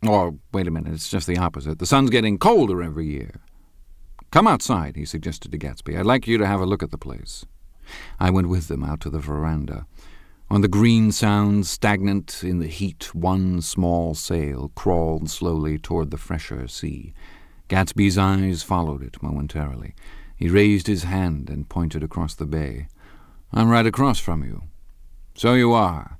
Or, wait a minute, it's just the opposite. The sun's getting colder every year. Come outside, he suggested to Gatsby. I'd like you to have a look at the place. I went with them out to the veranda. On the green sound, stagnant in the heat, one small sail crawled slowly toward the fresher sea. Gatsby's eyes followed it momentarily. He raised his hand and pointed across the bay. I'm right across from you. So you are.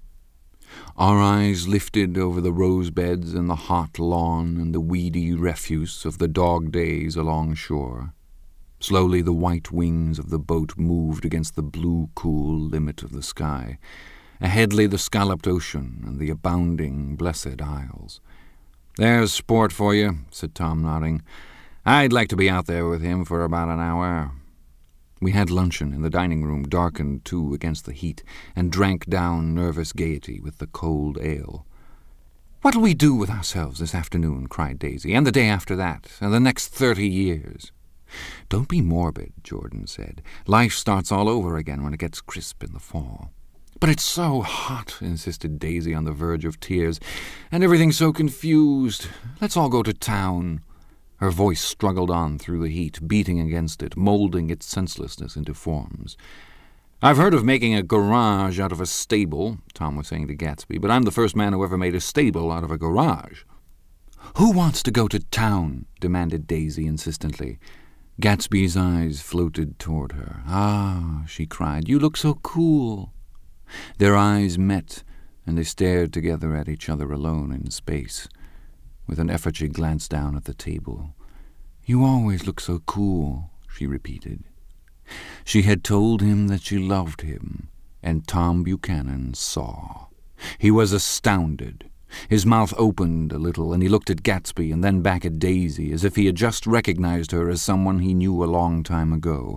Our eyes lifted over the rose beds and the hot lawn and the weedy refuse of the dog days along shore. Slowly the white wings of the boat moved against the blue, cool limit of the sky. Ahead lay the scalloped ocean and the abounding, blessed isles. There's sport for you, said Tom, nodding. I'd like to be out there with him for about an hour. We had luncheon in the dining room, darkened too against the heat, and drank down nervous gaiety with the cold ale. What'll we do with ourselves this afternoon, cried Daisy, and the day after that, and the next 30 years? Don't be morbid, Jordan said. Life starts all over again when it gets crisp in the fall. But it's so hot, insisted Daisy on the verge of tears, and everything's so confused. Let's all go to town. Her voice struggled on through the heat, beating against it, moulding its senselessness into forms. I've heard of making a garage out of a stable, Tom was saying to Gatsby, but I'm the first man who ever made a stable out of a garage. Who wants to go to town? Demanded Daisy insistently. Gatsby's eyes floated toward her. Ah, she cried, you look so cool. Their eyes met, and they stared together at each other alone in space. With an effort she glanced down at the table. You always look so cool, she repeated. She had told him that she loved him, and Tom Buchanan saw. He was astounded. His mouth opened a little, and he looked at Gatsby and then back at Daisy, as if he had just recognized her as someone he knew a long time ago.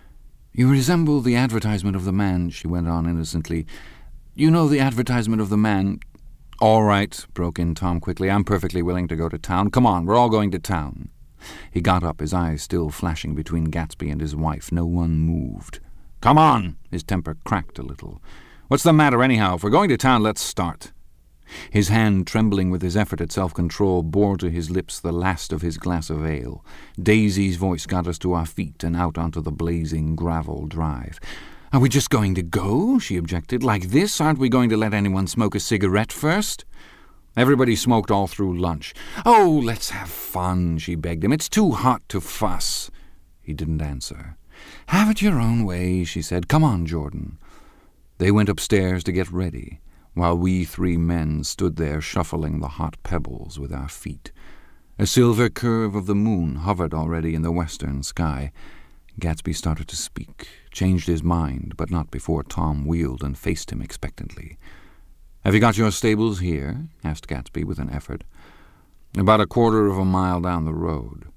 You resemble the advertisement of the man, she went on innocently. You know the advertisement of the man... All right, broke in Tom quickly. I'm perfectly willing to go to town. Come on, we're all going to town. He got up, his eyes still flashing between Gatsby and his wife. No one moved. Come on! His temper cracked a little. What's the matter, anyhow? If we're going to town, let's start. His hand, trembling with his effort at self-control, bore to his lips the last of his glass of ale. Daisy's voice got us to our feet and out onto the blazing gravel drive. Are we just going to go? She objected. Like this? Aren't we going to let anyone smoke a cigarette first? Everybody smoked all through lunch. Oh, let's have fun, she begged him. It's too hot to fuss. He didn't answer. Have it your own way, she said. Come on, Jordan. They went upstairs to get ready, while we three men stood there shuffling the hot pebbles with our feet. A silver curve of the moon hovered already in the western sky. Gatsby started to speak, changed his mind, but not before Tom wheeled and faced him expectantly. Have you got your stables here? Asked Gatsby with an effort. About 1/4 of a mile down the road.